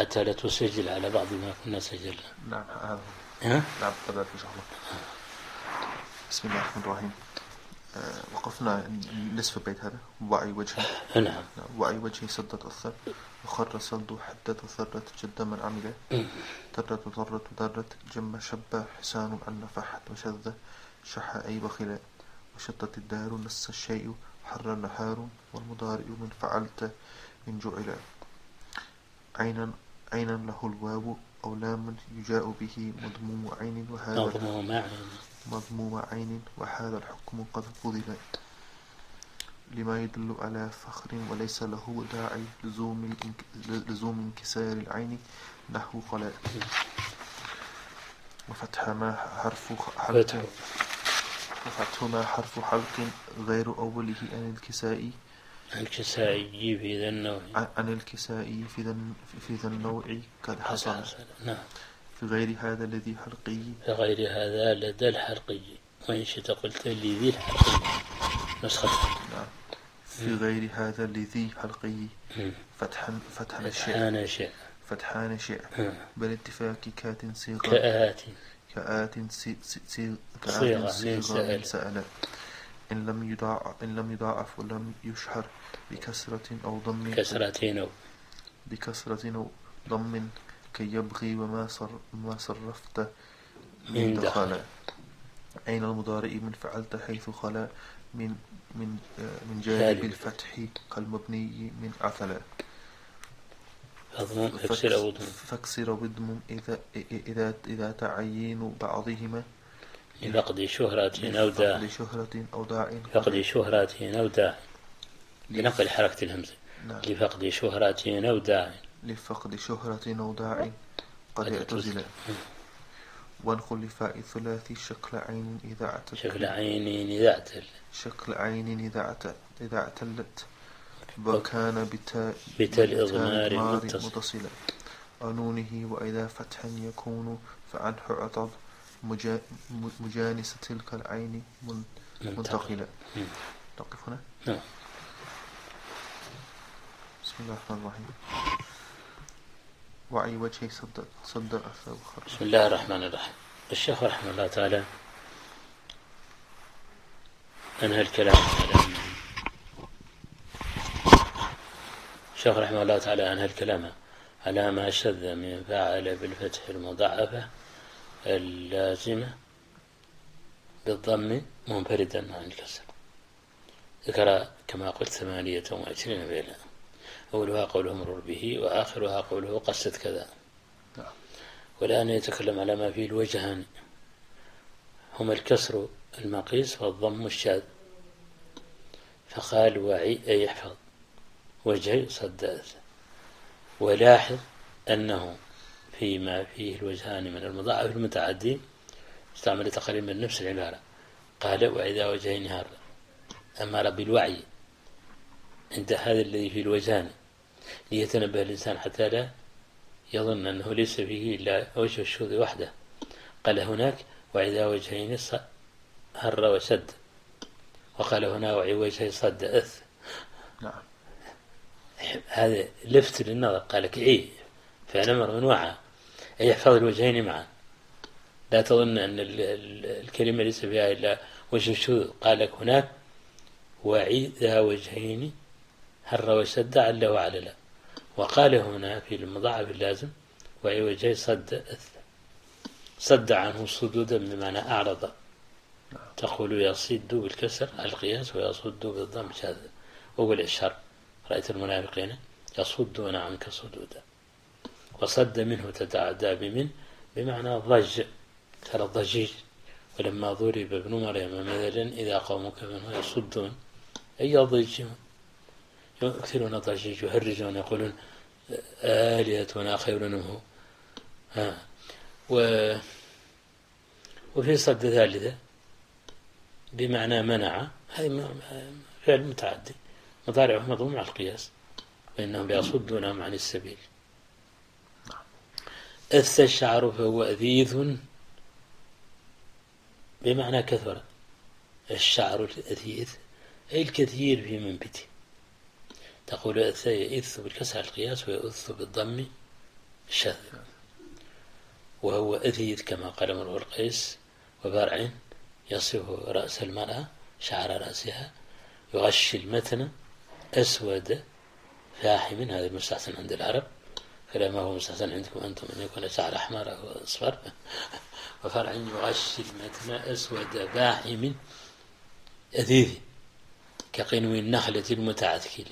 حتى لا تسجل على بعض ما كنا سجلنا. نعم هذا نعم كذلك إن شاء الله. بسم الله الرحمن الرحيم. وقفنا نصف البيت هذا. وعي وجهي. نعم. وعي وجهي سدت أثر وخر صلد حدت ثرت جد من عمله ترت وطرت ودرت جم شب حسان عن فحت وشذ شح أي بخلا وشتت الدار نس الشيء حر نحار والمضارئ من فعلت من جعل عينا له الواو أو لام يجاء به مضموم عين وهذا مضموم عين وهذا الحكم قد فضل لما يدل على فخر وليس له داعي لزوم انكسار العين نحو قلاء وفتح ما حرف حلق وفتح ما حرف حلق غير أوله عن الكسائي في ذا النوع عن الكسائي في ذا النوع قد حصل. نعم. في غير هذا الذي حلقي في غير هذا لدى الحلقي وإن شئت قلت لذي الحلقي نسختها. نعم. في غير هذا الذي حلقي فتحان شيء بالاتفاق كات صيغة كآت صيغة سأل إن لم يضاعف ولم يشهر بكسرة أو ضم كي يبغي وما صرفت من دخل. أين المضارع من فعلت حيث خلا من جانب الفتح كالمبني من عثلا فاكسر وضم إذا تعين بعضهما لفقد شهرة أو داع بنقل حركة الهمزة. لفقد شهرة أو داع قد اعتزل. وانقل لفاء الثلاثي شكل عين إذا اعتلت وكان بتاء الإضمار متصلا ونونه وإذا فتحا يكون فعنه عطب مجانس تلك العين منتقلة. نقف هنا. بسم الله الرحمن الرحيم. وعي وجهي صد أثر وخر. بسم الله الرحمن الرحيم. الشيخ رحمه الله تعالى أنهى الكلام على ما شذ من فعل بالفتح المضاعفة اللازمة بالضم منفردا عن الكسر. ذكر كما قلت 28 بينا، أولها قوله مرر به وآخرها قوله قصد كذا. والآن يتكلم على ما فيه الوجهان هما الكسر المقيس والضم الشاذ. فقال وعي أي يحفظ وجهي صد. ولاحظ أنه فيما فيه الوجهان من المضاعف المتعدي استعمل تقريبا نفس العبارة. قال وإذا وجهين هار أمر بالوعي عند هذا الذي فيه الوجهان ليتنبه الإنسان حتى لا يظن أنه ليس فيه إلا وجه الشذ وحده. قال هناك وإذا وجهين هر وسد، وقال هنا وعي وجهي صد أث. نعم. هذا لفت للنظر. قال لك إيه فعل أمر من وعى أي يحفظ الوجهين معا. لا تظن أن الكلمة ليس فيها إلا وجه الشذ. قال لك هناك وعي ذا وجهين هر وسد عل وعلل. وقال هنا في المضاعف اللازم وعي وجهي صد أث. صد عنه صدودا بمعنى أعرض. تقول يصد بالكسر على القياس ويصد بالضم شاذ وبالإشهار. رأيت المنافقين يصدون عنك صدودا. وصد منه تتعدى بمن بمعنى ضج ترى الضجيج. ولما ضرب ابن مريم مثلا إذا قومك منه يصدون أي يضجون يكثرون ضجيج يهرجون يقولون آلهتنا خير منه. وفي صد ثالثة بمعنى منع. هذه فعل متعدي مضارعه مضموم على القياس فإنهم يصدونهم عن السبيل. أث الشعر فهو أثيث بمعنى كثر. الشعر الأثيث أي الكثير في منبته. تقول أث يئث بالكسر على القياس ويؤث بالضم الشاذ، وهو أذيذ كما قال امرؤ القيس: وبرع يصف رأس المرأة شعر رأسها يغشي المتن أسود فاحم. هذا المستحسن عند العرب، فلا ما هو مستحسن عندكم أنتم أن يكون شعر أحمر أو أصفر. وفرع يغشي المتن أسود باحم أذيذ كقنو النخلة المتعثكل،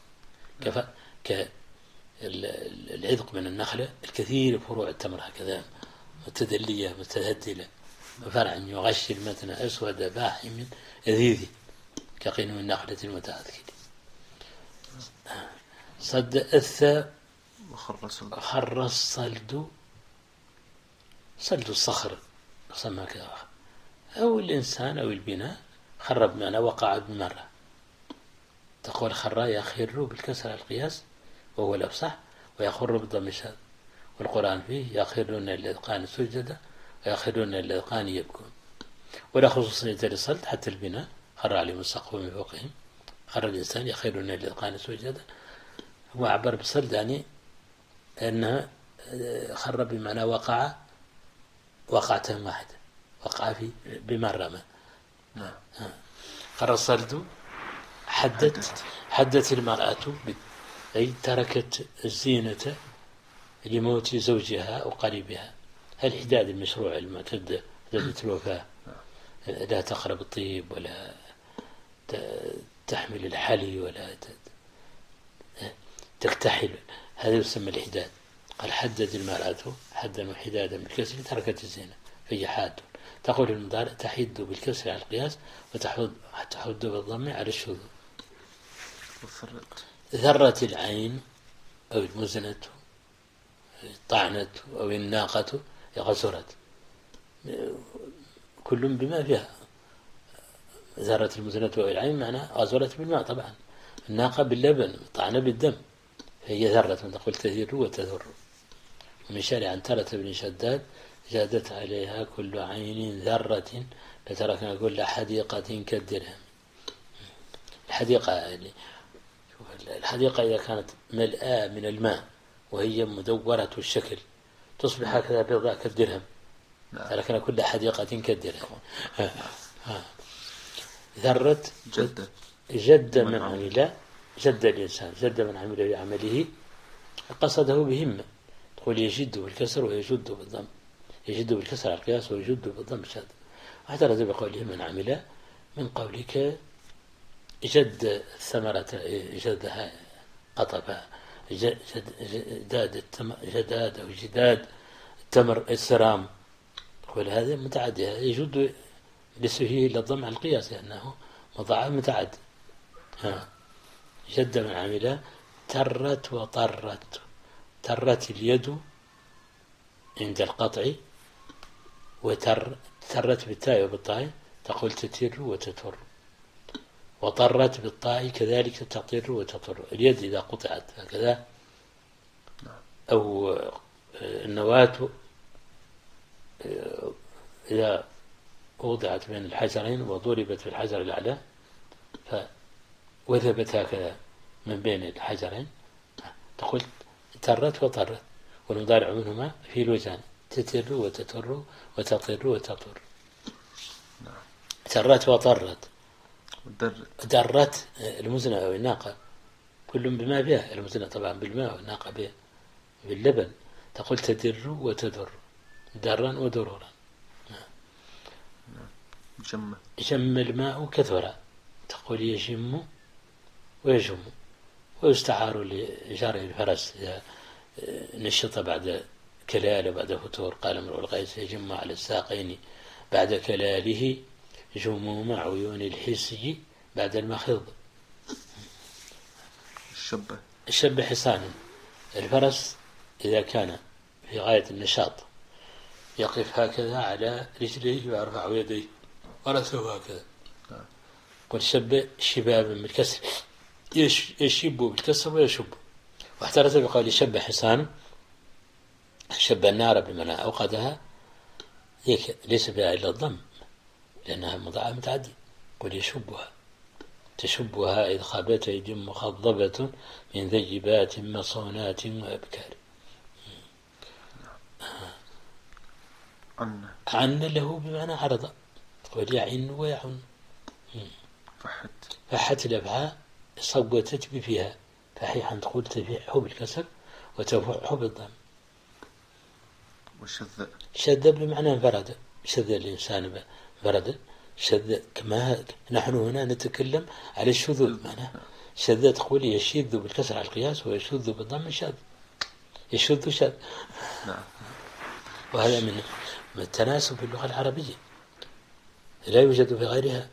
كالعذق من النخلة الكثير فروع التمر هكذا متدلية متهدلة. وفرع يغشي المتن أسود باحم أذيذ كقنو النخلة المتعثكل. صد الثاء خر الصلد، صلد الصخر سمى كذا، أو الإنسان أو البناء. خر بمعنى وقع بمرة. تقول خر يخر بالكسر القياس وهو الأفصح، ويخر بالضم الشاذ. والقرآن فيه يخرون للأذقان سجدا ويخرون للأذقان يبكون. ولا خصوصية للصلد حتى البناء خر عليهم السقف من فوقهم. خر الإنسان يخرون للأذقان سجدا، هو عبر بالصلد يعني أنها خر بمعنى وقع وقعة واحدة، وقع في بمرة ما. خر الصلد حدت المرأة، أي تركت الزينة لموت زوجها أو قريبها. الحداد المشروع المعتدة الوفاة، لا تقرب الطيب ولا تحمل الحلي ولا تكتحل، هذا يسمى الحداد. قال حدد المرأة حدا وحدادا بالكسر تركت الزينة، فهي حاد. تقول المضارع تحد بالكسر على القياس وتحد بالضم على الشذوذ. ذرة العين أو المزنة الطعنة أو الناقة غزرت، كل بما فيها. ذرة المزنة أو العين معنى غزرت بالماء طبعا، الناقة باللبن، الطعنة بالدم، فهي ذرة. تقول تذر وتذر. ومن شارع عن ترة بن شداد: جادت عليها كل عين ذرة لتركنا كل حديقة كالدرهم. الحديقة إذا كانت ملآة من الماء وهي مدورة الشكل تصبح هكذا بيضاء كالدرهم، تركنا كل حديقة كالدرهم. ذرة جد من عمل، جد الإنسان، جد من عمل بعمله قصده بهمة. تقول يجد بالكسر ويجد بالضم، يجد بالكسر على القياس ويجد بالضم الشاذ. واعترض بقوله من عمل من قولك جد الثمرة جدها قطفها، جداد أو جداد التمر السرام. تقول هذا متعدي، يجد لسهيه للضم على القياس لأنه مضاعف متعد. جد من عمل. ترت وطرت، ترت اليد عند القطع، وترت بالتاء وبالطاء تقول تتر وتتر، وطرت بالطاء كذلك تطر وتطر. اليد إذا قطعت هكذا أو النواة إذا وضعت بين الحجرين وضربت في الحجر الأعلى وذبت هكذا من بين الحجرين تقول ترت وطرت. والمضارع منهما في الوجهان تتر وتتر وتطر وتطر. ترت وطرت. درت المزنة أو الناقة كل بما بها، المزنة طبعا بالماء والناقة باللبن. تقول تدر وتدر، درا ودرورا. جم الماء كثرا، تقول يجم ويجم. ويستعار لجري الفرس إذا نشط بعد كلال وبعد فتور. قال امرؤ القيس: يجم على الساقين بعد كلاله جموم عيون الحسي بعد المخض. الشب حصان. الفرس إذا كان في غاية النشاط يقف هكذا على رجليه ويرفع يديه ورأسه هكذا. قل شب شبابا بالكسر، يشب بالكسر ويشب. واحترز بقول شب حصان، شب النار بمعنى أوقدها، ليس بها إلا الضم لأنها مضاعف متعدي. قل يشبها، تشبها إذ خابت أيد مخضبة من ذيبات مصونات وأبكار. عن له بمعنى عرض، تقول يعن ويعن. فحت الأفعاء صوتت بفيها، فحيحا تقول تفيحه بالكسر وتفوحه بالضم. شذ بمعنى انفرد، شذ الإنسان انفرد، شذ كما نحن هنا نتكلم على الشذوذ، معناه شذ تقول يشذ بالكسر على القياس ويشذ بالضم شذ، يشذ شذ. وهذا من التناسب في اللغة العربية لا يوجد في غيرها.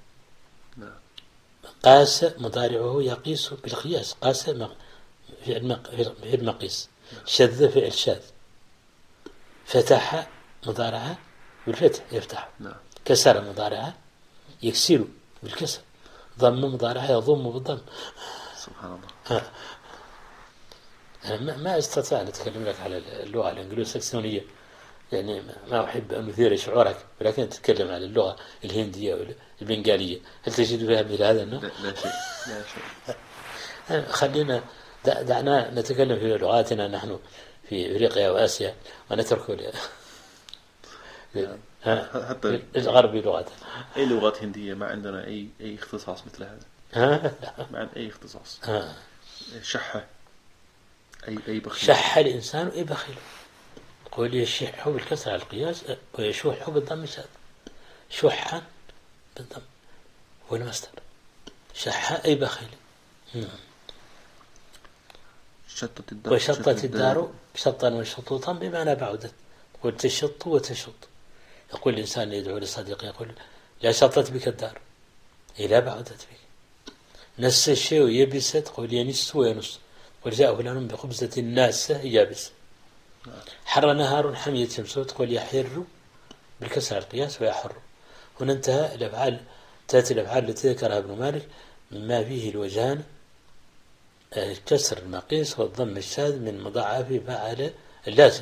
قاس مضارعه يقيس بالقياس، قاس في المقيس، شذ في الشاذ، فتح مضارعه بالفتح يفتح، كسر مضارعه يكسر بالكسر، ضم مضارعه يضم بالضم. سبحان الله. أنا ما استطيع أن أتكلم لك على اللغة الإنجليزية، يعني ما أحب أن أثير شعورك، ولكن أتكلم على اللغة الهندية والبنغالية. هل تجد فيها مثل هذا النوع؟ لا شيء. خلينا دعنا نتكلم في لغاتنا نحن في أفريقيا وآسيا، ونترك حتى الغرب لغاتنا. أي لغات هندية ما عندنا أي اختصاص مثل هذا. ما عندنا أي اختصاص. شحة أي بخيل. شح الإنسان أي بخيل. قول يشح بالكسر على القياس ويشوح بالضم شاذ، شحا بالضم هو المصدر، شح أي بخيل. وشطت الدار شطا وشطوطا بمعنى بعدت، قل تشط وتشط. يقول الإنسان يدعو لصديقه يقول لا شطت بك الدار، لا بعدت بك. نس الشيء يبست، قل ينس وينس. قل جاء فلان بخبزة ناسة يابس. حر نهار حمية شمسه، تقول يحر بالكسر القياس ويحر. هنا انتهى الأفعال، تأتي الأفعال التي ذكرها ابن مالك مما فيه الوجهان، كسر المقيس والضم الشاذ من مضاعف فعل اللازم.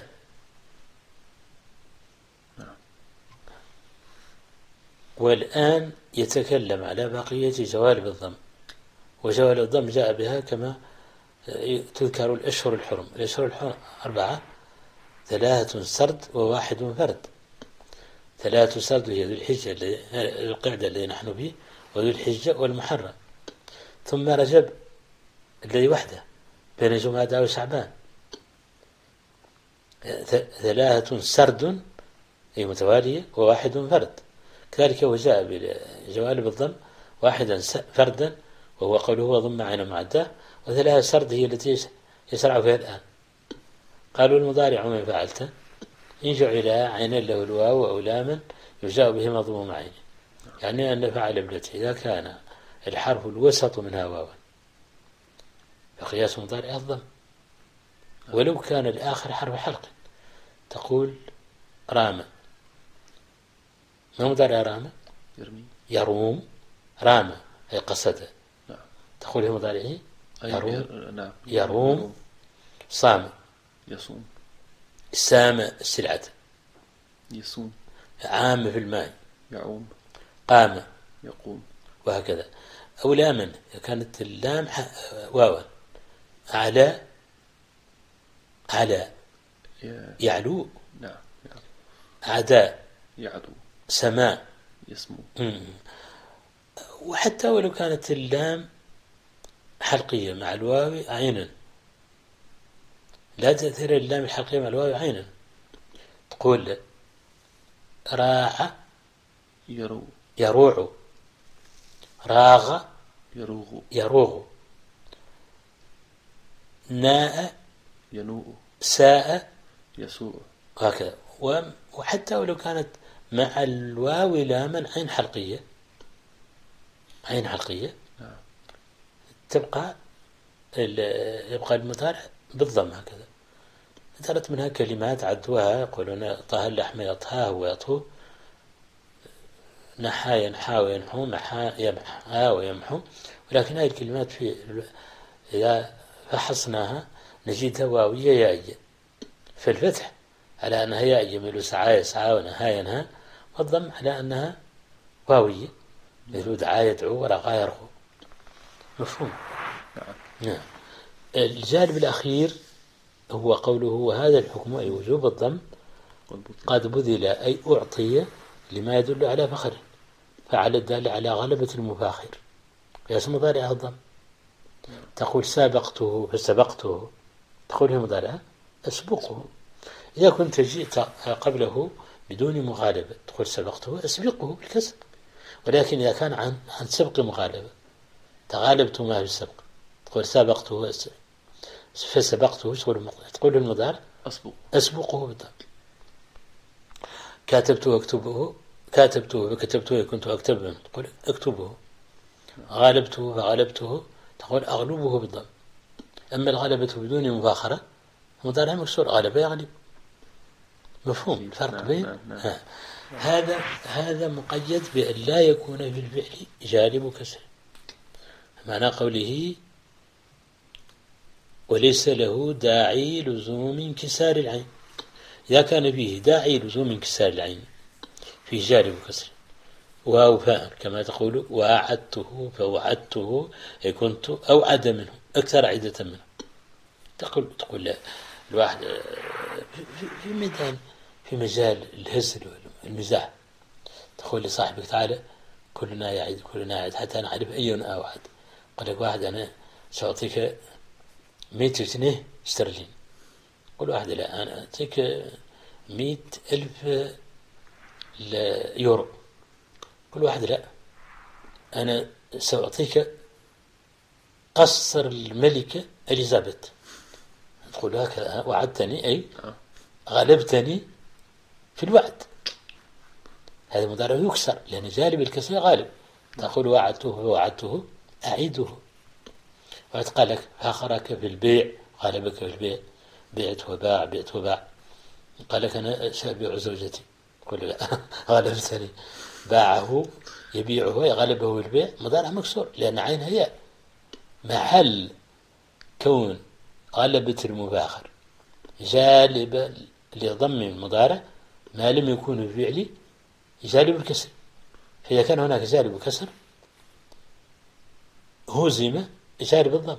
والآن يتكلم على بقية جوالب الضم. وجوالب الضم جاء بها كما تذكر الأشهر الحرم. الأشهر الحرم 4، 3 سرد و1 فرد. 3 سرد هي ذو الحجة القعدة الذي نحن به، وذو الحجة والمحرم، ثم رجب الذي وحده بين جمادى وشعبان. 3 سرد أي متوالية و1 فرد. كذلك وجاء بجوالب الضم 1 فردا وهو قوله وضم عين معداه، و3 سرد هي التي يسرع فيها الآن. قالوا المضارع من فعلته إن جعل عينا له الواو أو لاما يجاء به مضموم عينه، يعني أن فعل ابنته إذا كان الحرف الوسط منها واوا فقياس مضارع الضم، ولو كان الآخر حرف حلق تقول رام. ما مضارع رام؟ يروم. رام أي قصد، تقول هي مضارعه يروم. صام يصوم. سام السلعة يصوم. عام في الماء يعوم. قام يقوم. وهكذا. أو لاما كانت اللام واوا. على يعلو. نعم. عدا يعدو. سماء يسمو. وحتى ولو كانت اللام حلقية مع الواو عينا، لا تأثير اللام الحلقية مع الواو عينا. تقول راع يروع، راغ يروغ، ناء ينوء، ساء يسوء، وهكذا. وحتى ولو كانت مع الواو لاما عين حلقية تبقى يبقى المضارع بالضم هكذا. ذكرت منها كلمات عدوها يقولون طه اللحم يطهاه ويطهو، نحى ينحى وينحو، نحى يمحى ويمحو. ولكن هذه الكلمات إذا فحصناها نجدها واوية يائية، فالفتح على أنها يائية مثل سعى يسعى ونهى ينهى، والضم على أنها واوية مثل دعا يدعو ورقى يرغو. مفهوم؟ نعم. الجانب الأخير هو قوله وهذا الحكم أي وجوب الضم قد بذل أي أعطي لما يدل على فخر، فعل الدال على غلبة المفاخر، اسم مضارع الضم. تقول سابقته فسبقته، تقول في مضارع أسبقه. إذا كنت جئت قبله بدون مغالبة تقول سبقته أسبقه بالكسر. ولكن إذا كان عن سبق مغالبة تغالبتما في السبق تقول سابقته فسبقته، تقول المضارع أسبقه بالضم. كاتبته أكتبه، كاتبته فكتبته كنت أكتبه تقول أكتبه. غالبته فغالبته تقول أغلبه بالضم. أما الغلبة بدون مفاخرة مضارع مكسور، غلبة يغلب. مفهوم الفرق بين هذا مقيد بأن لا يكون في الفعل جالب كسر. معنى قوله وليس له داعي لزوم انكسار العين. إذا كان فيه داعي لزوم انكسار العين في جالب كسر واو فاء كما تقول وأعدته فوعدته، كنت أوعد منه أكثر عدة منه. تقول لا الواحد في مجال الهزل والمزاح تقول لصاحبك تعالى كلنا يعد حتى نعرف أينا أوعد. قال لك واحد أنا سأعطيك 100 جنيه استرليني. قل واحد لا أنا أعطيك 100,000 يورو. كل واحد لا أنا سأعطيك قصر الملكة إليزابيث. تقول هكذا وعدتني أي غلبتني في الوعد. هذا مضارع يكسر لأن جالب الكسر غالب. تقول وعدته أعيده. وقال لك فاخرك في البيع غلبك في البيع، بعت وباع. قال لك أنا سأبيع زوجتي. قل لا غلبتني. باعه يبيعه غلبه في البيع مضارع مكسور لأن عينها ياء. محل كون غلبة المفاخر جالب لضم المضارع ما لم يكون في فعل جالب الكسر. فإذا كان هناك جالب الكسر هزم جالب الضم.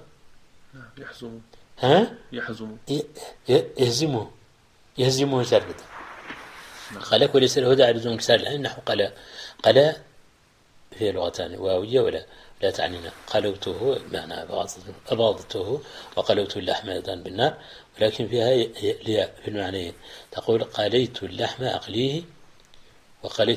يهزمه جالب الضم. قال لك وليس له داعي لزوم انكسار العين نحو قال في لغتان واوية ولا تعنينا. قلوته معنى أباضته وقلوت اللحم أيضا بالنار، ولكن فيها الياء في المعنيين. تقول قليت اللحم أقليه، وقليت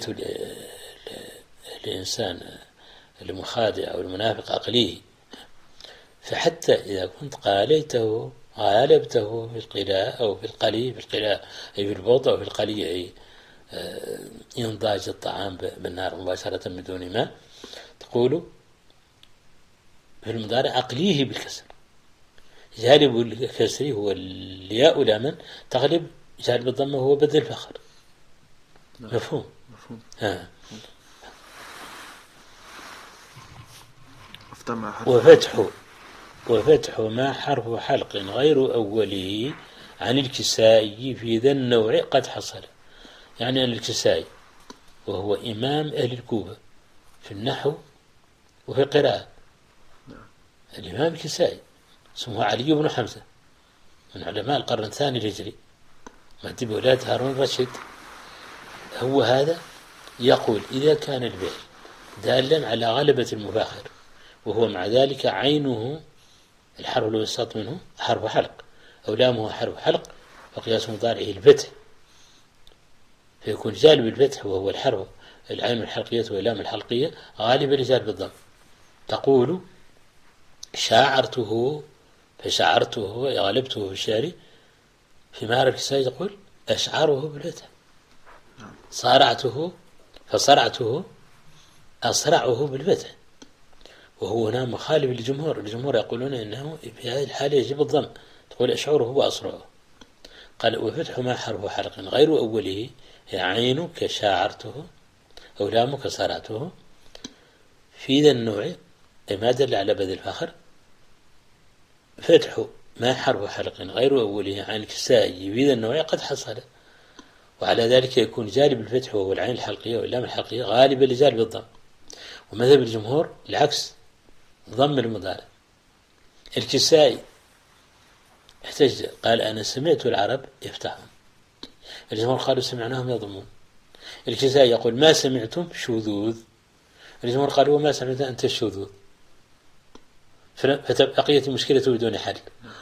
الإنسان المخادع أو المنافق أقليه. فحتى إذا كنت قاليته غالبته في القلاء أو في القلي، في القلاء أي في البوض أو في القلي أي ينضاج الطعام بالنار مباشرة بدون ماء. تقول في المضارع أقليه بالكسر. جالب الكسر هو الياء لمن تغلب جالب الضمة هو بدل الفخر. مفهوم. وفتح ما حرف حلق غير أوله عن الكسائي في ذا النوع قد حصل. يعني أن الكسائي وهو إمام أهل الكوفة في النحو وفي القراءة. الإمام الكسائي اسمه علي بن حمزة من علماء القرن الثاني الهجري، مهدي أولاد هارون الرشيد. هو هذا يقول إذا كان الفعل دالا على غلبة المفاخر وهو مع ذلك عينه الحرف الوسط منه حرف حلق أو لامه حرف حلق وقياس مضارعه الفتح، فيكون جالب الفتح وهو الحرف العين الحلقية واللام الحلقية غالبا لجالب الضم. تقول شاعرته فشعرته غلبته في الشعر. في مهر الكسائي تقول أشعره بالفتح. صارعته فصرعته أصرعه بالفتح، وهو هنا مخالف للجمهور. الجمهور يقولون إنه في هذه الحالة يجب الضم. تقول أشعره وأصرعه. قال وفتح ما حرف حلق غير أوله عينك شاعرته أو لامك صارعته في ذا النوع أي ما دل على بذل الفخر. فتح ما حرف حلق غير أوله عن الكسائي في ذا النوع قد حصل، وعلى ذلك يكون جالب الفتح وهو العين الحلقية واللام الحلقية غالبا لجالب الضم. ومذهب الجمهور العكس، ضم المضارع. الكسائي احتج قال أنا سمعت العرب يفتحون، الجمهور قالوا سمعناهم يضمون. الكسائي يقول ما سمعتم شذوذ، الجمهور قالوا وما سمعت أنت الشذوذ، فبقيت المشكلة بدون حل.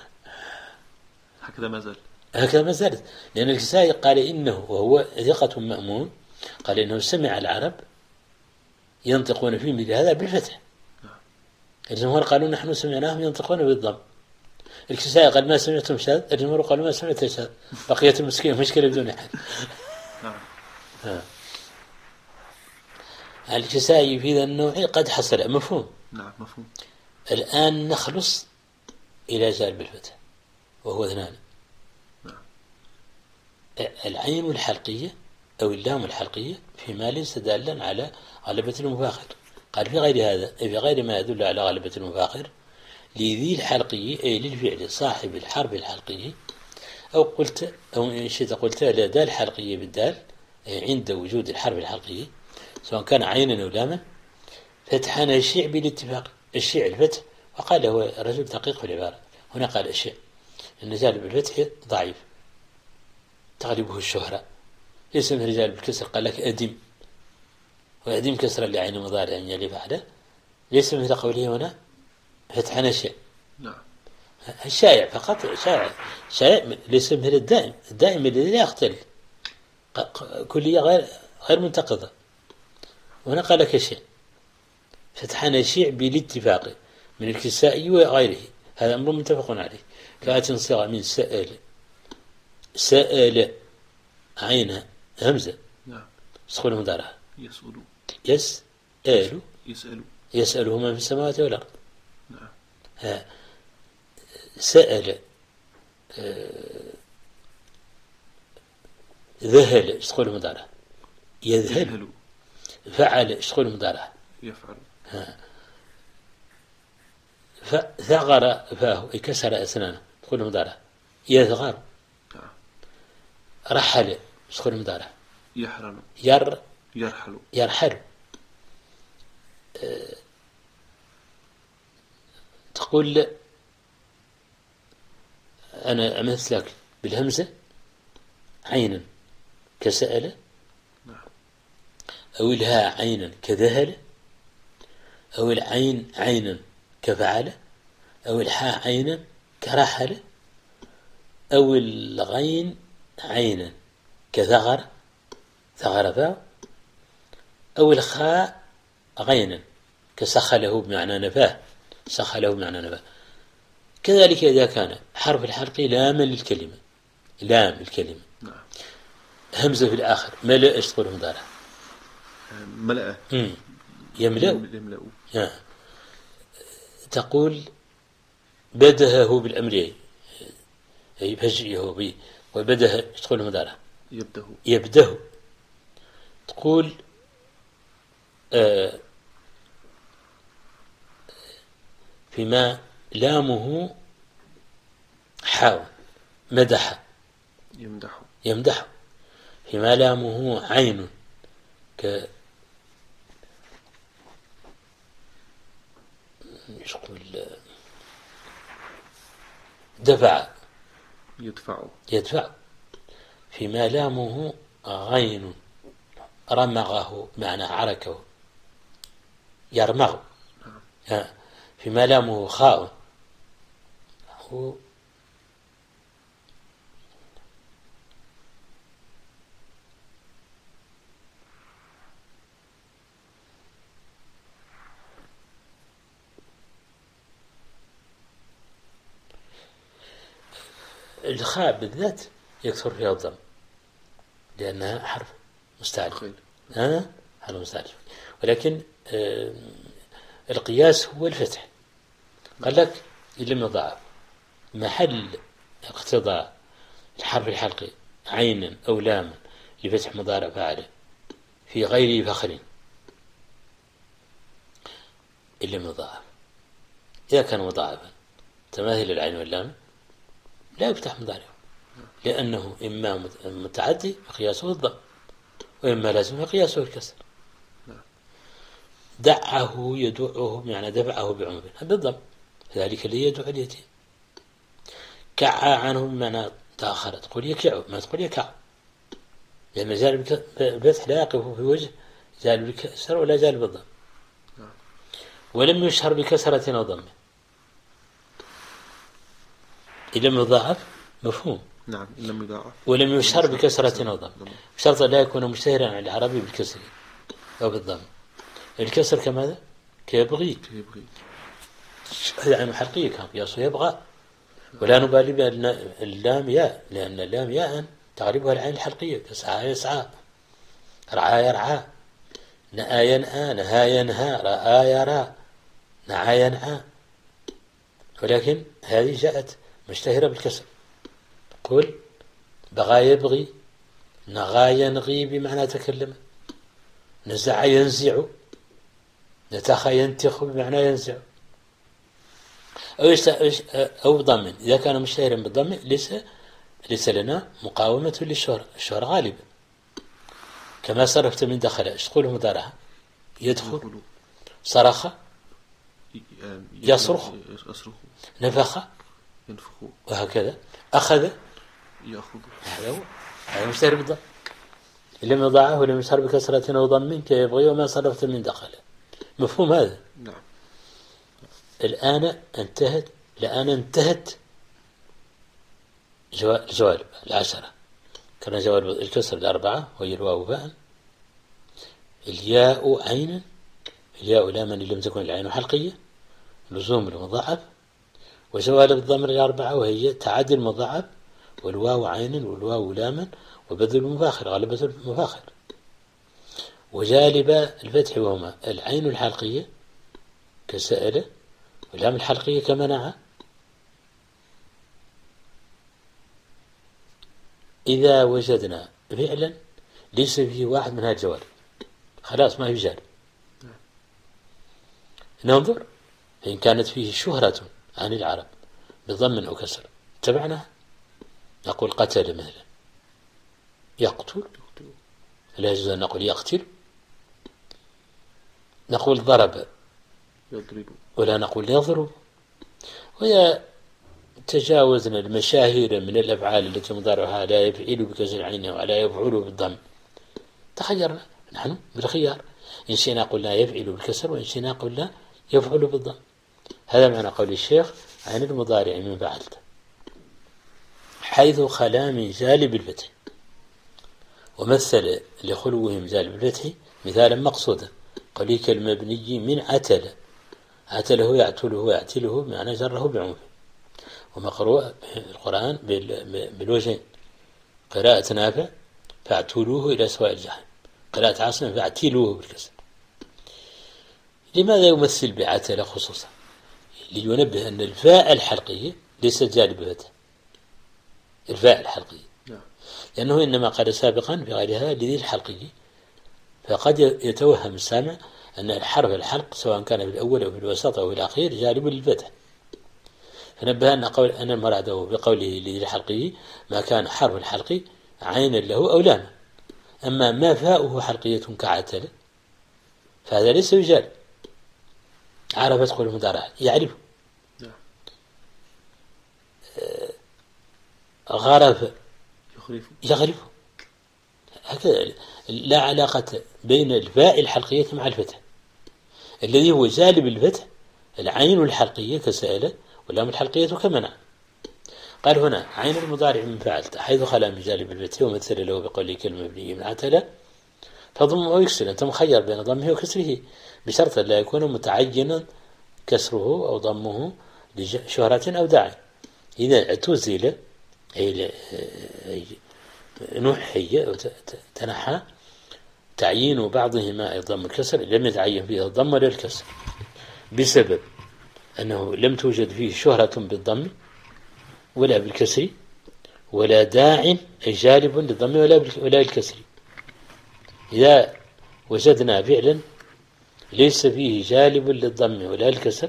هكذا ما زالت، لأن الكسائي قال إنه وهو ثقة مأمون قال إنه سمع العرب ينطقون في مثل هذا بالفتح، الجمهور قالوا نحن سمعناهم ينطقون بالضم. الكسائي قال ما سمعتم شاذ، الجمهور قالوا ما سمعت شاذ، بقيت المشكلة بدون حل. الكسائي في ذا النوع قد حصل مفهوم. نعم مفهوم. الآن نخلص إلى جانب الفتح وهو اثنان، العين الحلقية أو اللام الحلقية فيما ليس دالا على غلبة المفاخر. قال في غير هذا، في غير ما يدل على غلبة المفاخر لذي الحلقي أي للفعل صاحب الحرف الحلقي، أو قلت أو إن شئت قلت لا دال حلقية بالدال عند وجود الحرف الحلقي سواء كان عينا أو لاما، فتحنا الشيع بالاتفاق، الشيع الفتح، وقال هو رجل دقيق في العبارة، هنا قال الشيع أن جانب الفتح ضعيف تغلبه الشهرة، ليس من رجال بالكسر قال لك أدم، وأدم كسر لعين مضارع يلي بعده، ليس مثل قوله هنا فتحنا الشيع. نعم. الشائع فقط، شائع ليس مثل الدائم، الدائم الذي لا يختلف كلية غير منتقضة، وهنا قال لك شيء فتحنا الشيع بالاتفاق من الكسائي وغيره، هذا أمر متفق عليه. كأتن صيغة من سأل عينها همزة سخون مدارها يسأل من في السماوات والأرض. سأل ذهل سخون مدارها يذهل، فعل سخون مدارها يفعل، ثغر فاه كسر أسنانه سخون مدارها يثغر، رحل سخون مدارها يحرم، يرحل. تقول أنا أمثلك بالهمزة عينا كسأل، أو الهاء عينا كذهل، أو العين عينا كفعل، أو الحاء عينا كرحل، أو الغين عينا كثغر فاء، أو الخاء غينا كسخله بمعنى نفاه، كذلك إذا كان حرف الحلق لاما للكلمة، لام الكلمة، همزة في الآخر ملأ تقول مضارع ملأ يملأ. تقول بدهه بالأمر أي فجئه به، وبدها تقول مضارع يبده. تقول فيما لامه حاء مدح يمدح، فيما لامه عين دفع يدفع، فيما لامه غين رمغه معنى عركه يرمغ، فيما لامه خاء الخاء بالذات يكثر فيها الضم لأنها حرف مستعجل، حرف مستعجل، ولكن القياس هو الفتح. قال لك إن لم يضاعف محل اقتضاء الحرف الحلقي عينا أو لاما لفتح مضارع فاعله في غير فخر إن لم يضاعف. إذا كان مضاعفا تماثل العين واللام لا يفتح مضارعه، لأنه إما متعدي فقياسه الضم، وإما لازم فقياسه الكسر. دعه يدعه معنى دفعه بعمر هذا الضم، ذلك اللي يدعو اليتيم. كعى عنه بمعنى تأخر، تقول يكع ما تقول يكع، لأن جالب الفتح لا يقف في وجه جالب الكسر ولا جالب الضم. ولم يشهر بكسرة أو ضم إن لم يضاعف مفهوم. نعم إن لم يضاعف. ولم يشهر بكسرة أو ضم بشرط لا يكون مشتهرا عن العربي بالكسر أو بالضم. الكسر كماذا؟ كيبغي هذا عين حقيقي كان قياسه يبغى، ولا نبالي بأن اللام ياء، لأن اللام ياء تغلبها العين الحلقية كسعى يسعى، رعى يرعى، نأى ينأى، نهى ينهى، رأى يرى، نعى ينعى. ولكن هذه جاءت مشتهرة بالكسر. قل بغى يبغي، نغى ينغي بمعنى تكلم، نزع ينزع، نتخ ينتخ بمعنى ينزع. أو ضم إذا كان مشتهرا بالضم ليس لنا مقاومة للشهرة، الشهرة غالبا كما صرفت من دخل. ايش تقول مضارعها؟ يدخل، صرخ يصرخ، نفخ ينفخ، وهكذا. أخذ يأخذ. هذا مشتهر بالضم. لم يضاعه ولم يشهر بكسرة أو ضم كيبغي وما صرفت من دخل. مفهوم هذا؟ نعم. الآن انتهت الجوالب العشرة. كان جوالب الكسر الأربعة وهي الواو باء، الياء عين، الياء لاما لم تكن العين حلقية، لزوم المضاعف، وجوالب الضمر الأربعة وهي تعدي المضاعف، والواو عين، والواو لاما، وبذل المفاخر غلبة المفاخر. وجالب الفتح وهما العين الحلقية كسائل، واللام الحلقية كمنع. إذا وجدنا فعلا ليس فيه واحد من هذه الجوالب خلاص ما هي جالب، ننظر إن كانت فيه شهرة عن العرب بضم أو كسر تبعنا، نقول قتل مثلا يقتل، لا يجوز أن نقول يقتل. نقول ضرب يضرب، ولا نقول يضرب. وإذا تجاوزنا المشاهير من الأفعال التي مضارعها لا يفعل بكسر العين ولا يفعل بالضم تخيرنا نحن بالخيار، إن شئنا قلنا يفعل بالكسر وإن شئنا قلنا يفعل بالضم. هذا معنى قول الشيخ عن المضارع من فعلت حيث خلا من جالب الفتح، ومثل لخلوهم جالب الفتح مثالا مقصودا قولي كالمبني من عتل، عتله يعتله يعتله بمعنى جره بعنف. ومقروء القرآن بالوجهين، قراءة نافع فاعتلوه إلى سواء الجحيم، قراءة عاصم فاعتلوه بالكسر. لماذا يمثل بعتل خصوصا؟ لينبه أن الفاء الحلقية ليست جالب فتح، الفاء الحلقية، لأنه إنما قال سابقا في غيرها لذي الحلقية، فقد يتوهم السامع أن الحرف الحلق سواء كان في الأول أو في الوسط أو في الأخير جالب للفتح، فنبه أن المراد بقوله لذي الحلقية ما كان حرف الحلق عينا له أو لاما. أما ما فاؤه حلقية كعتل فهذا ليس بجالب. عرف يدخل المضارع يعرفه، غرف يغرفه، هكذا. لا علاقة بين الفاء الحلقية مع الفتح الذي هو جالب الفتح، العين الحلقية كسائلة واللام الحلقية كمنع. قال هنا عين المضارع من فعلت حيث خلا من جالب الفتح ومثل له بقوله كلمة مبنية من عتلة فضم أو يكسر، أنت مخير بين ضمه وكسره بشرط لا يكون متعينا كسره أو ضمه لشهرة أو داعي. إذا اعتزل أي نحي أو تنحى تعيين بعضهما ضم الكسر لم يتعين فيه الضم ولا الكسر بسبب أنه لم توجد فيه شهرة بالضم ولا بالكسر ولا داع أي جالب للضم ولا الكسر. إذا وجدنا فعلا ليس فيه جالب للضم ولا الكسر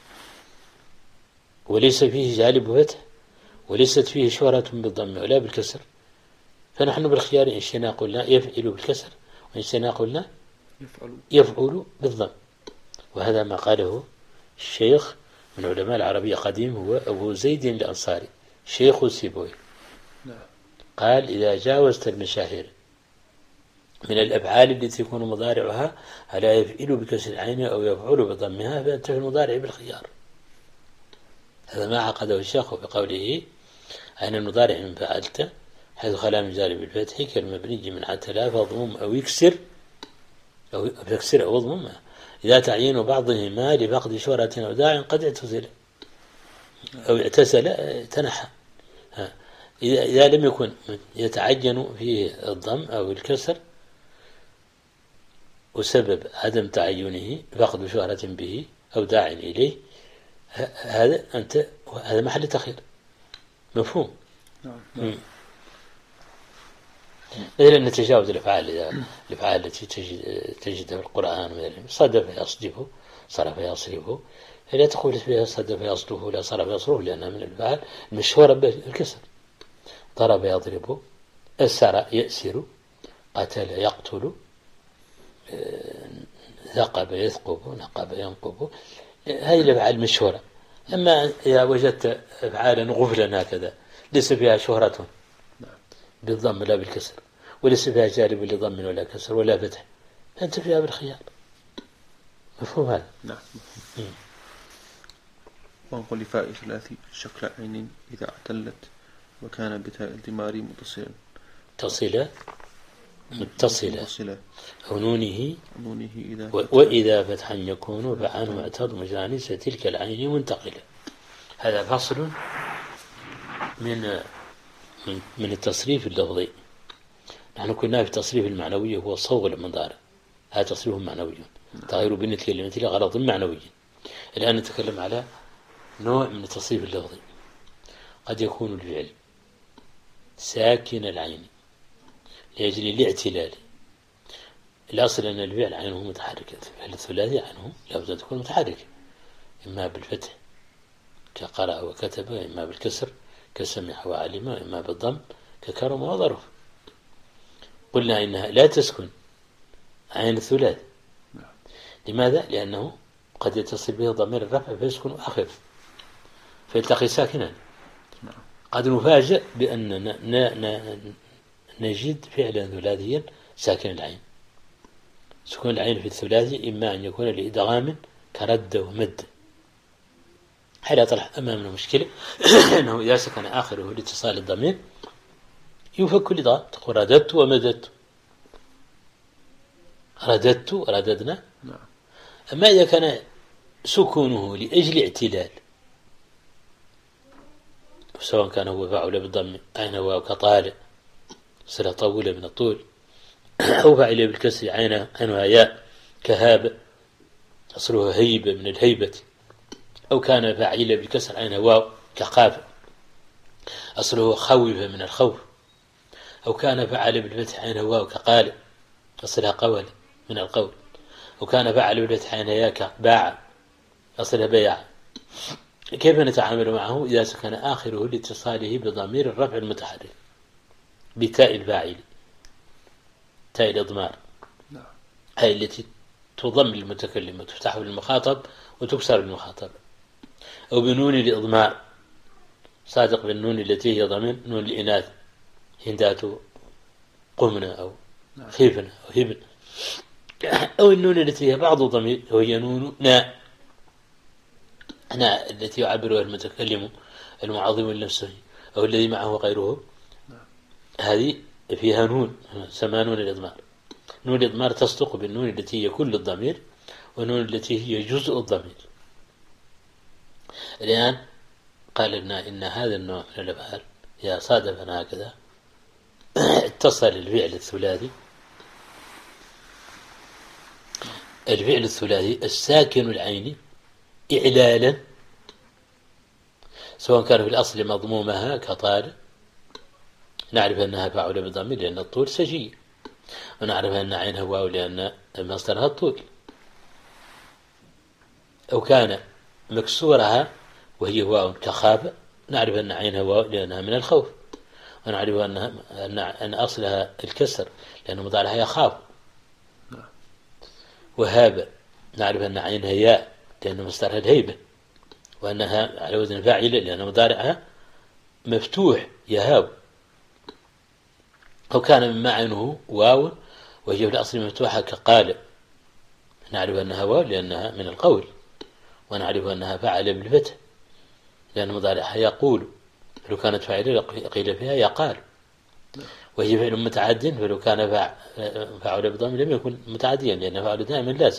وليس فيه جالب فتح وليست فيه شهرة بالضم ولا بالكسر فنحن بالخيار إن شئنا قلنا يفعل بالكسر وإن شئنا قلنا يفعل بالضم. وهذا ما قاله الشيخ من علماء العربية قديم هو أبو زيد الأنصاري شيخ سيبوي، قال إذا جاوزت المشاهير من الأفعال التي يكون مضارعها ألا يفعل بكسر العين أو يفعل بضمها فأنت في المضارع بالخيار. هذا ما عقده الشيخ بقوله عين المضارع من فعلت حيث خلا من جانب الفتح كالمبني من عتلا فاضمم أو يكسر أو اضمم إذا تعيين بعضهما لفقد شهرة أو داع قد اعتزل أو اعتزل تنحى. إذا لم يكن يتعين فيه الضم أو الكسر وسبب عدم تعينه فقد شهرة به أو داع إليه هذا محل تخير. مفهوم؟ مثل أن نتجاوز الأفعال التي تجدها في القرآن مثلا صدف يصدفه صرف يصرفه فلا تقول فيها صدف يصدفه لا صرف يصرفه لأنها من الأفعال المشهورة بالكسر. ضرب يضربه أسر يأسر قتل يقتل ثقب يثقب نقب ينقب هذه الأفعال المشهورة. أما إذا وجدت أفعالا غفلا هكذا ليس فيها شهرة بالضم لا بالكسر وليس فيها جانب لضم ولا كسر ولا فتح فأنت فيها بالخيار. مفهوم هذا؟ نعم. وانقل لفاء ثلاثي شكل عين إذا اعتلت وكان بتاء الضمار متصلة أو نونه إذا وإذا فتحا يكون فعنه اعتض مجانس تلك العين منتقلة. هذا فصل من التصريف اللفظي. نحن كنا في التصريف المعنوي هو صوغ المضارع. هذا تصريف معنوي تغير بين الكلمة لغرض معنوي. الآن نتكلم على نوع من التصريف اللفظي. قد يكون الفعل ساكن العين لأجل الاعتلال. الأصل أن الفعل عينه متحركة. الفعل الثلاثي عينه لابد أن تكون متحركة إما بالفتح كقرأ وكتب إما بالكسر كسمع وعلم إما بالضم ككرم وظرف. قلنا إنها لا تسكن عين الثلاث. لماذا؟ لأنه قد يتصل به ضمير الرفع فيسكن آخر فيلتقي ساكنا. قد نفاجأ بأن نجد فعلا ثلاثيا ساكن العين. سكون العين في الثلاثي إما أن يكون لإدغام كرد ومد. هل يطرح أمامنا مشكلة أنه إذا سكن آخره لاتصال الضمير يفك الإدغام تقول رددت ومددت رددنا. أما إذا كان سكونه لأجل اعتلال سواء كان هو فاعل بالضم عين واو كطالع صلة طولة من الطول أو فاعل بالكسر عينها ياء كهاب أصلها هيبة من الهيبة أو كان فاعل بالكسر عينها واو كقاف أصله خوف من الخوف أو كان فاعل بالفتح عينها واو كقال أصلها قول من القول أو كان فاعل بالفتح عينها ياء كباع أصلها بيع. كيف نتعامل معه إذا سكن آخره لاتصاله بضمير الرفع المتحرك بتاء الفاعل تاء الإضمار هي التي تضم المتكلم وتفتح بالمخاطب وتكسر بالمخاطب أو بنون الإضمار صادق بالنون التي هي ضمير نون الإناث هندات قمنا أو خيفنا أو هبن أو النون التي هي بعض ضمير وهي نون ناء التي يعبرها المتكلم المعظم لنفسه أو الذي معه غيره. هذه فيها نون سمى نون الإضمار. نون الإضمار تصدق بالنون التي هي كل الضمير ونون التي هي جزء الضمير. الآن قال لنا إن هذا النوع من الأفعال إذا صادفنا هكذا اتصل الفعل الثلاثي الساكن العين إعلالا سواء كان في الأصل مضمومها كطال نعرف أنها فاعل بضمير لأن الطول سجي ونعرف أن عينها واو لأن مصدرها الطول أو كان مكسورها وهي واو كخاب نعرف أن عينها واو لأنها من الخوف ونعرف أن أصلها الكسر لأن مضارعها يخاف. وهاب نعرف أن عينها ياء لأن مصدرها الهيبة وأنها على وزن فاعلة لأن مضارعها مفتوح يهاب. أو كان مما عينه واو وهي في الأصل مفتوحة كقال، نعرف أنها واو لأنها من القول، ونعرف أنها فعل بالفتح لأن مضارعها يقول، فلو كانت فاعلة قيل فيها يقال. وهي فعل متعد، فلو كان فاعل بضم لم يكن متعديا لأن فاعل دائما لازم.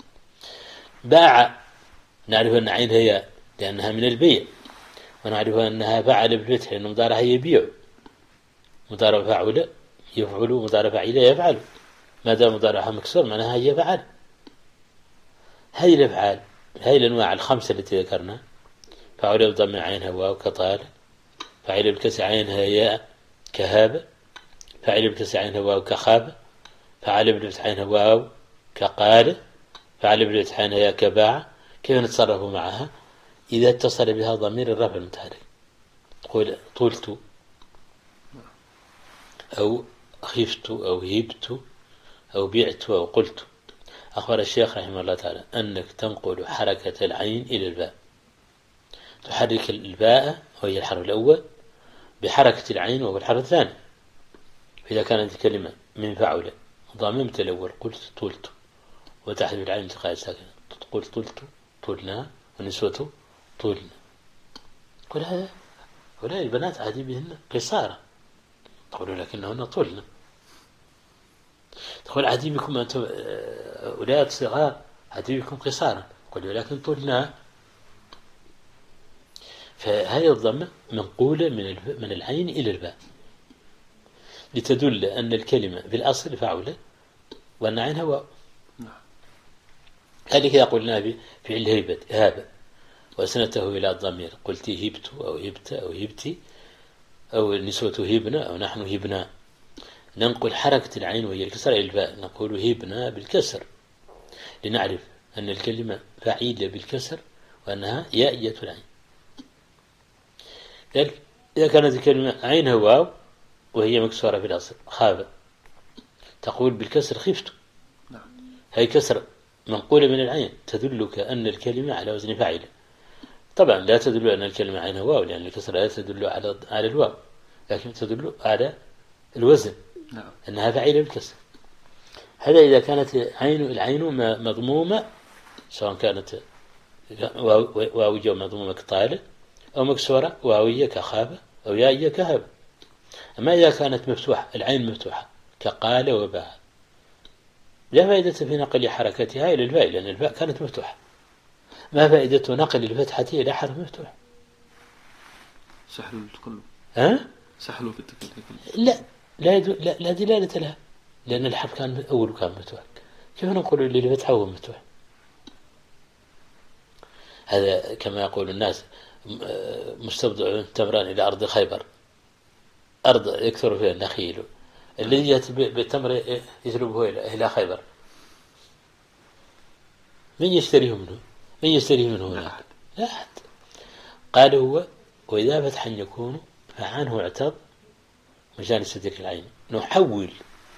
باع، نعرف أن عين هي لأنها من البيع، ونعرف أنها فعل بالفتح لأن مضارعها يبيع، مضارع فاعل يفعل، مضارع فاعل يفعل، ما دام مضارعها مكسور معناها هي فعل. هذه الأفعال، هذه الأنواع الخمسة التي ذكرنا، فاعل بضم عينها واو كطال، فاعل بكسر عينها ياء كهاب، فاعل بكسر عينها واو كخاب، فاعل بفتح عينها واو كقال، فاعل بفتح عينها ياء كباع. كيف نتصرف معها؟ إذا اتصل بها ضمير الرفع المتحرك، تقول طلت أو خفت أو هبت أو بعت أو قلت. أخبر الشيخ رحمه الله تعالى أنك تنقل حركة العين إلى الباء، تحرك الباء وهي الحرف الأول بحركة العين وهو الحرف الثاني. فإذا كانت الكلمة من فعل ضممت الأول قلت طلت، وتحذف العين التقاء ساكنة تقول طلت طلنا، ونسوة طلنا. كل هذا هؤلاء البنات عادي بهن قصارى، تقولوا لكنهن طلنا. تقول عادي بكم أنتم أولاد صغار عادي بكم قصارا، قلوا لكن طلنا. فهذه الضمة منقولة من العين إلى الباء لتدل أن الكلمة في الأصل فعل وأن عينها واو. هذه كذا قلنا في الهيبة هابة وأسنته إلى الضمير، قلت هبت أو هبت أو هبتي أو النسوة هبنا أو نحن هبنا. ننقل حركة العين وهي الكسر إلى الباء، نقول هبنا بالكسر لنعرف أن الكلمة فعيلة بالكسر وأنها يائية العين. إذا كانت الكلمة عينها واو وهي مكسورة في الأصل خاب، تقول بالكسر خفت. هي كسر منقولة من العين تدلك أن الكلمة على وزن فاعلة. طبعا لا تدل أن الكلمة عينها واو لأن الكسر لا تدل على الواو، لكن تدل على الوزن أنها فاعلة بالكسر. هذا إذا كانت العين مضمومة، سواء كانت واوية مضمومة كطالة أو مكسورة واوية كخابة أو يائية كهابة. أما إذا كانت مفتوحة العين مفتوحة كقال وباء، لا فائدة في نقل حركتها إلى الباء لأن الباء كانت مفتوحة. ما فائدة نقل الفتحة إلى حرف مفتوح؟ سحل التكلم. سحل في التكلم. لا دلالة لها لأن الحرف كان أول كان مفتوح. كيف نقول للفتحة هو مفتوح؟ هذا كما يقول الناس مستبدع تمران إلى أرض خيبر، أرض يكثر فيها النخيل، الذي يأتي بالتمر يسلبه إلى خيبر، من يشتريه منه؟ من يشتريه منه؟ لا أحد. قال هو وإذا فتحا يكون فعنه اعتض مجالس ذكر العين، نحول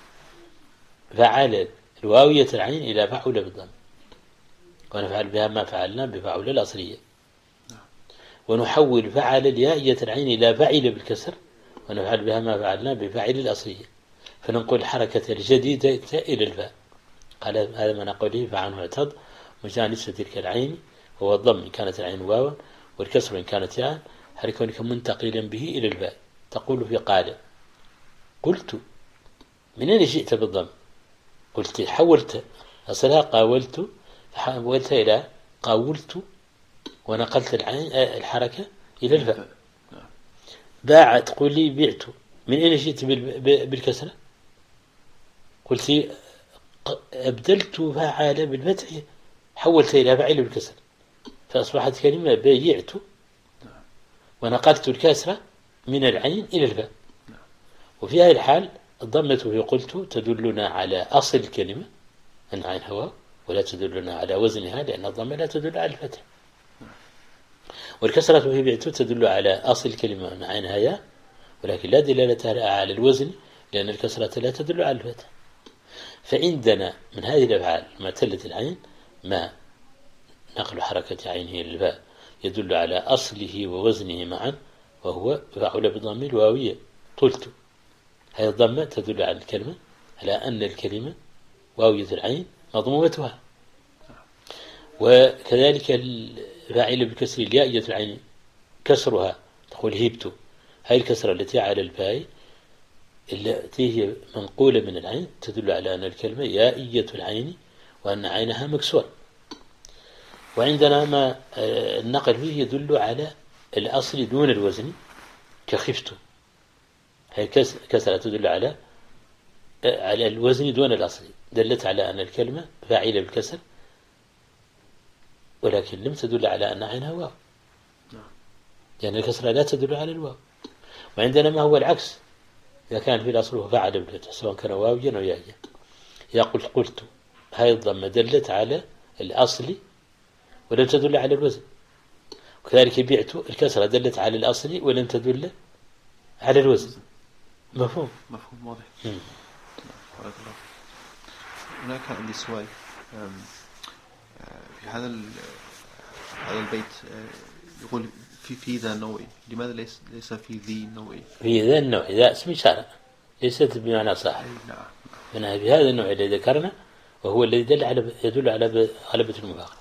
فعل الواوية العين إلى فعل بالضم، ونفعل بها ما فعلنا بفعل الأصلية، ونحول فعل اليائية العين إلى فعل بالكسر، ونفعل بها ما فعلنا بفعل الأصلية، فننقل الحركة الجديدة إلى الفاء. قال هذا ما نقوله فعنه اعتض مجالس تلك العين، هو الضم إن كانت العين واوا والكسر إن كانت ياء، هل كونك منتقلا به إلى الباء. تقول في قال قلت، من أين جئت بالضم؟ قلت حولت أصلها قاولت، حولت إلى قاولت ونقلت العين الحركة إلى الباء. باع تقول لي بعت، من أين جئت بالكسرة؟ قلت أبدلت فعل بالفتح حولت إلى فعل بالكسر، فأصبحت كلمة بايعت ونقلت الكسرة من العين إلى الباء. وفي هذه الحال الضمة في قلت تدلنا على أصل الكلمة أن عين هواء، ولا تدلنا على وزنها لأن الضمة لا تدل على الفتح. والكسرة في بعت تدل على أصل الكلمة أن عين هياء، ولكن لا دلالة لها على الوزن لأن الكسرة لا تدل على الفتح. فعندنا من هذه الأفعال ما تلت العين ما نقل حركة عينه للباء يدل على أصله ووزنه معا، وهو فعل بضم الواوية طلت. هذه الضمة تدل على الكلمة على أن الكلمة واوية العين مضمومتها. وكذلك الفاعل بكسر الياء العين كسرها، تقول هبت، هذه الكسرة التي على الباء التي هي منقولة من العين تدل على أن الكلمة يائية العين وأن عينها مكسورة. وعندنا ما النقل فيه يدل على الأصل دون الوزن كخفت، هي كسرة تدل على الوزن دون الأصل، دلت على أن الكلمة فاعلة بالكسر ولكن لم تدل على أن عينها واو، لأن الكسرة لا تدل على الواو. وعندنا ما هو العكس، إذا كان في الأصل فاعل بالفتح سواء كان واويا أو يائيا. إذا قلت هذه الضمة دلت على الأصل ولم تدل على الوزن. وكذلك بعت الكسرة دلت على الأصل ولم تدل على الوزن. مفهوم واضح. هناك عندي سؤال في هذا البيت، يقول في ذا النوع، لماذا ليس في ذي النوع؟ في ذا النوع ذا اسم إشارة ليست بمعنى صاحب. نعم. من هذا النوع الذي ذكرنا وهو الذي يدل على غلبة المفاخرة.